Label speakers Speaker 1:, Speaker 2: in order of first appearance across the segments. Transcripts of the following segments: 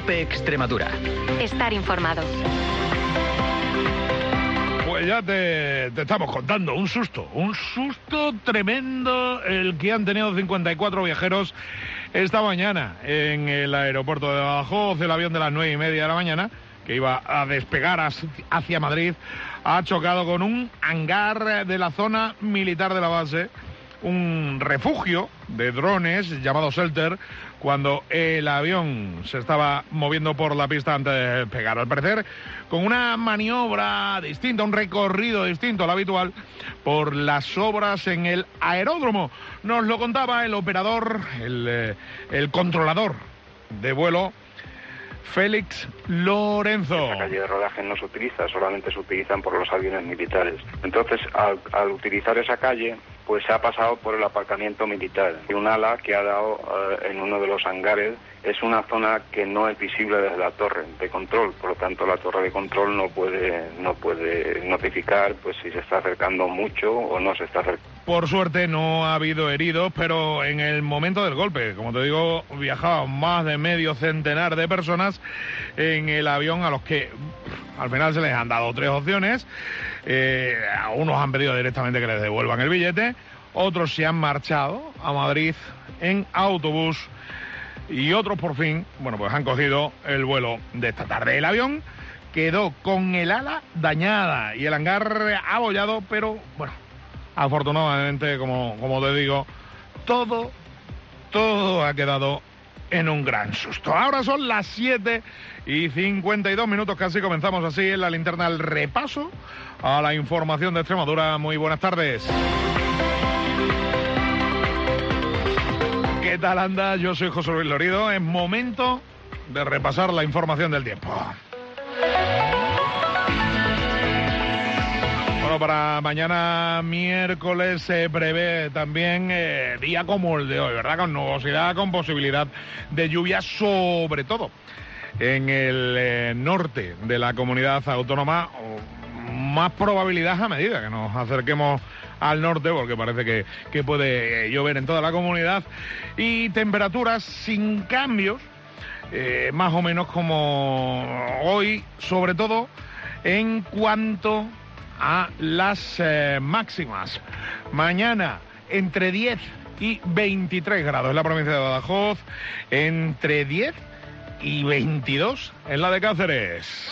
Speaker 1: COPE Extremadura.
Speaker 2: Estar informado.
Speaker 3: Pues ya te estamos contando, un susto tremendo el que han tenido 54 viajeros esta mañana en el aeropuerto de Badajoz. El avión de las 9:30 de la mañana, que iba a despegar hacia Madrid, ha chocado con un hangar de la zona militar de la base, un refugio de drones llamado Shelter, cuando el avión se estaba moviendo por la pista antes de despegar. Al parecer, con una maniobra distinta, un recorrido distinto al habitual por las obras en el aeródromo. Nos lo contaba el operador, el controlador de vuelo, Félix Lorenzo.
Speaker 4: Esa calle de rodaje no se utiliza, solamente se utilizan por los aviones militares. Entonces, al utilizar esa calle, pues se ha pasado por el aparcamiento militar. Y un ala que ha dado en uno de los hangares. Es una zona que no es visible desde la torre de control, por lo tanto la torre de control no puede notificar pues si se está acercando mucho o no se está acercando.
Speaker 3: Por suerte no ha habido heridos, pero en el momento del golpe, como te digo, viajaban más de medio centenar de personas en el avión, a los que al final se les han dado 3 opciones. A unos han pedido directamente que les devuelvan el billete, otros se han marchado a Madrid en autobús y otros por fin, bueno, pues han cogido el vuelo de esta tarde. El avión quedó con el ala dañada y el hangar abollado, pero bueno, afortunadamente, como te digo, todo ha quedado en un gran susto. Ahora son las 7:52, casi comenzamos así en la linterna el repaso a la información de Extremadura. Muy buenas tardes. ¿Qué tal anda? Yo soy José Luis Lorido. Es momento de repasar la información del tiempo. Bueno, para mañana miércoles se prevé también día como el de hoy, ¿verdad? Con nubosidad, con posibilidad de lluvia, sobre todo en el norte de la comunidad autónoma. Más probabilidad a medida que nos acerquemos al norte, porque parece que puede llover en toda la comunidad, y temperaturas sin cambios, más o menos como hoy, sobre todo en cuanto a las máximas. Mañana entre 10 y 23 grados en la provincia de Badajoz, entre 10 y 22 en la de Cáceres.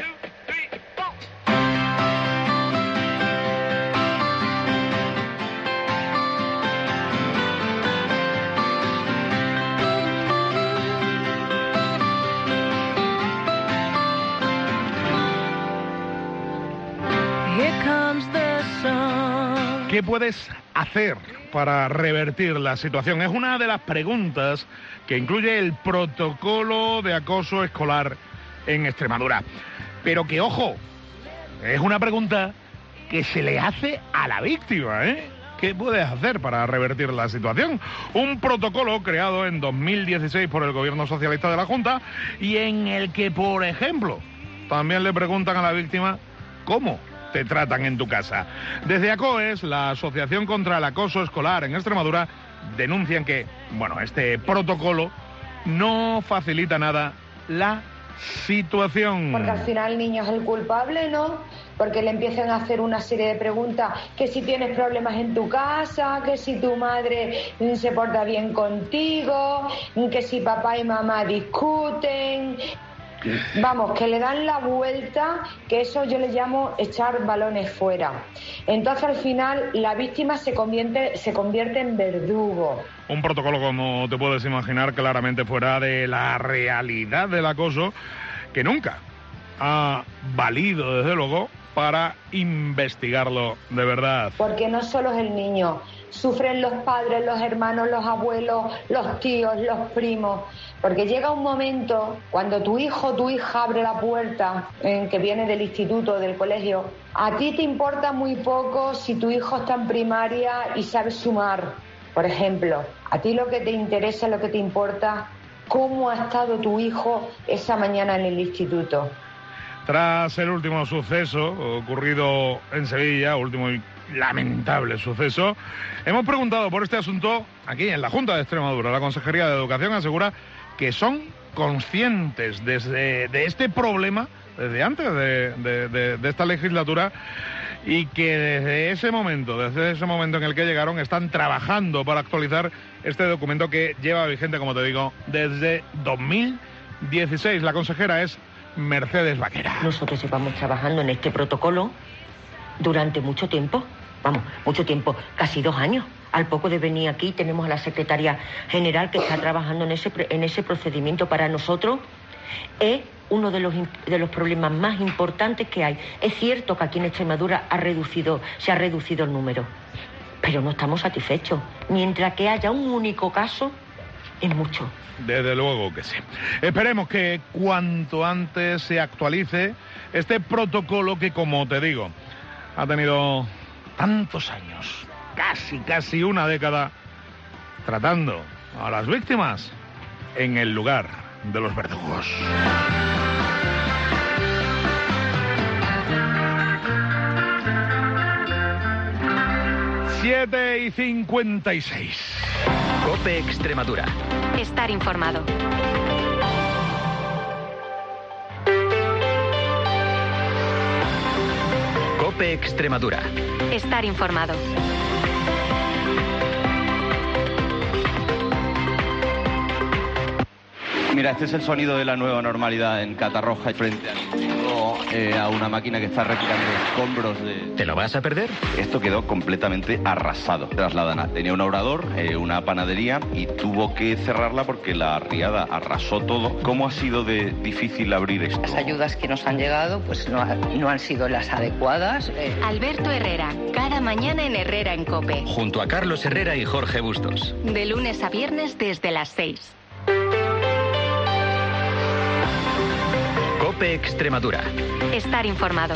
Speaker 3: ¿Qué puedes hacer para revertir la situación? Es una de las preguntas que incluye el protocolo de acoso escolar en Extremadura. Pero que, ojo, es una pregunta que se le hace a la víctima, ¿eh? ¿Qué puedes hacer para revertir la situación? Un protocolo creado en 2016 por el gobierno socialista de la Junta y en el que, por ejemplo, también le preguntan a la víctima cómo te tratan en tu casa. Desde ACOES, la Asociación contra el Acoso Escolar en Extremadura, denuncian que, bueno, este protocolo no facilita nada la situación.
Speaker 5: Porque al final el niño es el culpable, ¿no? Porque le empiezan a hacer una serie de preguntas, que si tienes problemas en tu casa, que si tu madre se porta bien contigo, que si papá y mamá discuten. Vamos, que le dan la vuelta, que eso yo le llamo echar balones fuera. Entonces al final la víctima se convierte en verdugo.
Speaker 3: Un protocolo, como te puedes imaginar, claramente fuera de la realidad del acoso, que nunca ha valido, desde luego, para investigarlo de verdad.
Speaker 5: Porque no solo es el niño, sufren los padres, los hermanos, los abuelos, los tíos, los primos. Porque llega un momento cuando tu hijo o tu hija abre la puerta, que viene del instituto, del colegio, a ti te importa muy poco si tu hijo está en primaria y sabe sumar, por ejemplo. A ti lo que te interesa, lo que te importa, cómo ha estado tu hijo esa mañana en el instituto.
Speaker 3: Tras el último suceso ocurrido en Sevilla, último y lamentable suceso. Hemos preguntado por este asunto aquí en la Junta de Extremadura. La Consejería de Educación asegura que son conscientes de este problema desde antes de esta legislatura y que desde ese momento en el que llegaron, están trabajando para actualizar este documento que lleva vigente, como te digo, desde 2016. La consejera es Mercedes Vaquera.
Speaker 1: Nosotros llevamos trabajando en este protocolo durante mucho tiempo, casi 2 años. Al poco de venir aquí tenemos a la secretaria general que está trabajando en ese procedimiento. Para nosotros es uno de los problemas más importantes que hay. Es cierto que aquí en Extremadura se ha reducido el número, pero no estamos satisfechos. Mientras que haya un único caso, es mucho.
Speaker 3: Desde luego que sí. Esperemos que cuanto antes se actualice este protocolo que, como te digo, ha tenido tantos años, casi una década, tratando a las víctimas en el lugar de los verdugos. Siete y 56.
Speaker 2: COPE Extremadura.
Speaker 6: Estar informado.
Speaker 2: COPE Extremadura.
Speaker 6: Estar informado.
Speaker 7: Mira, este es el sonido de la nueva normalidad en Catarroja, frente a una máquina que está retirando escombros de...
Speaker 2: ¿Te lo vas a perder?
Speaker 7: Esto quedó completamente arrasado. Trasladana tenía un obrador, una panadería, y tuvo que cerrarla porque la riada arrasó todo. ¿Cómo ha sido de difícil abrir esto?
Speaker 8: Las ayudas que nos han llegado pues no han sido las adecuadas.
Speaker 6: Alberto Herrera, cada mañana en Herrera en COPE.
Speaker 2: Junto a Carlos Herrera y Jorge Bustos.
Speaker 6: De lunes a viernes desde las 6.
Speaker 2: COPE Extremadura.
Speaker 6: Estar informado.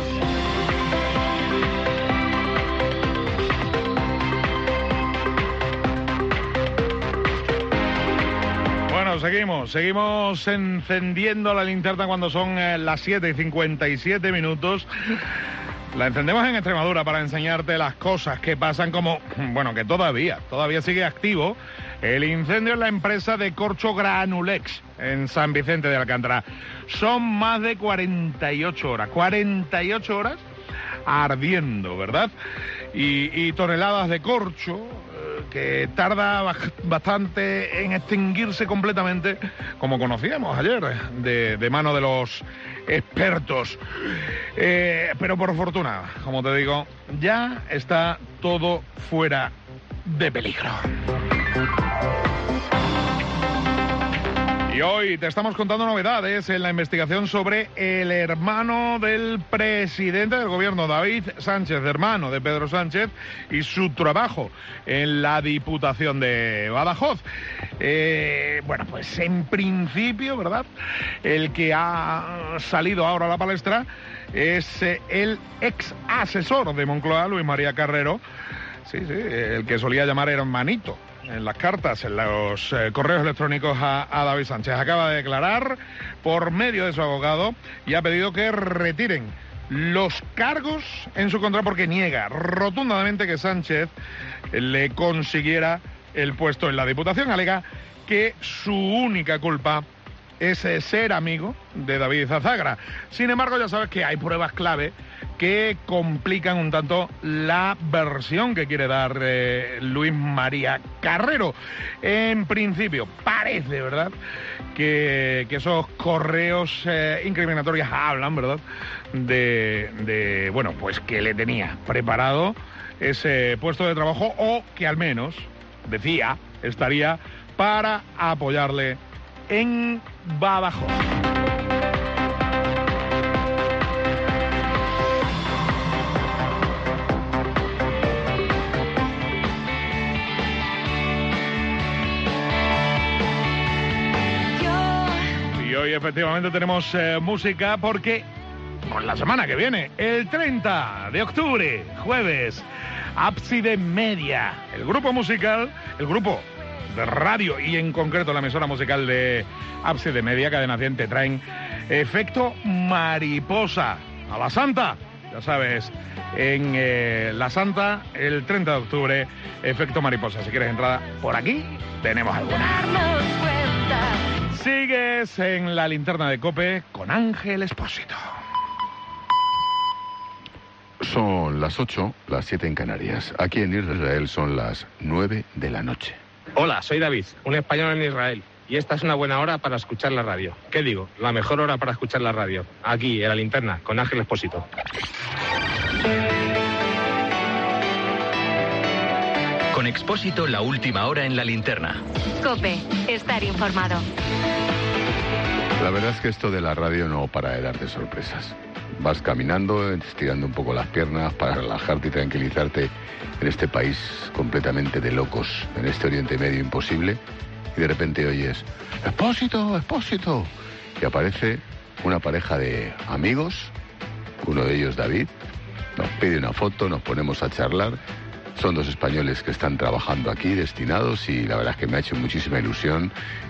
Speaker 3: Bueno, seguimos encendiendo la linterna cuando son las 7 y 57 minutos. La encendemos en Extremadura para enseñarte las cosas que pasan, como, bueno, que todavía sigue activo el incendio en la empresa de corcho Granulex en San Vicente de Alcántara. Son más de 48 horas ardiendo, ¿verdad? Y toneladas de corcho que tarda bastante en extinguirse completamente, como conocíamos ayer, de mano de los expertos. Pero por fortuna, como te digo, ya está todo fuera de peligro. Y hoy te estamos contando novedades en la investigación sobre el hermano del presidente del gobierno, David Sánchez, hermano de Pedro Sánchez, y su trabajo en la Diputación de Badajoz. Bueno, pues en principio, ¿verdad?, el que ha salido ahora a la palestra es el ex asesor de Moncloa, Luis María Carrero, sí, el que solía llamar hermanito en las cartas, en los correos electrónicos a David Sánchez. Acaba de declarar por medio de su abogado y ha pedido que retiren los cargos en su contra porque niega rotundamente que Sánchez le consiguiera el puesto en la Diputación. Alega que su única culpa es ser amigo de David Zazagra. Sin embargo, ya sabes que hay pruebas clave que complican un tanto la versión que quiere dar Luis María Carrero. En principio, parece, ¿verdad?, que esos correos incriminatorios hablan, ¿verdad?, de bueno, pues que le tenía preparado ese puesto de trabajo, o que al menos, decía, estaría para apoyarle en Badajoz. Y hoy efectivamente tenemos música porque por la semana que viene, el 30 de octubre, jueves, Ábside Media, el grupo musical, el grupo de radio y en concreto la emisora musical de Ábside Media, Cadena 100, te traen Efecto Mariposa a la Santa ya sabes, en La Santa, el 30 de octubre, efecto mariposa. Si quieres entrada por aquí, tenemos alguna. Sigues en la linterna de COPE con Ángel Expósito.
Speaker 9: Son las 8, las 7 en Canarias. Aquí en Israel son las 9 de la noche.
Speaker 10: Hola, soy David, un español en Israel. Y esta es una buena hora para escuchar la radio. ¿Qué digo? La mejor hora para escuchar la radio. Aquí, en la linterna, con Ángel Expósito.
Speaker 2: Con Expósito, la última hora en la linterna.
Speaker 6: COPE, estar informado.
Speaker 9: La verdad es que esto de la radio no para de darte sorpresas. Vas caminando, estirando un poco las piernas para relajarte y tranquilizarte en este país completamente de locos, en este Oriente Medio imposible, y de repente oyes ¡Expósito, Expósito! Y aparece una pareja de amigos, uno de ellos David, nos pide una foto, nos ponemos a charlar. Son dos españoles que están trabajando aquí, destinados, y la verdad es que me ha hecho muchísima ilusión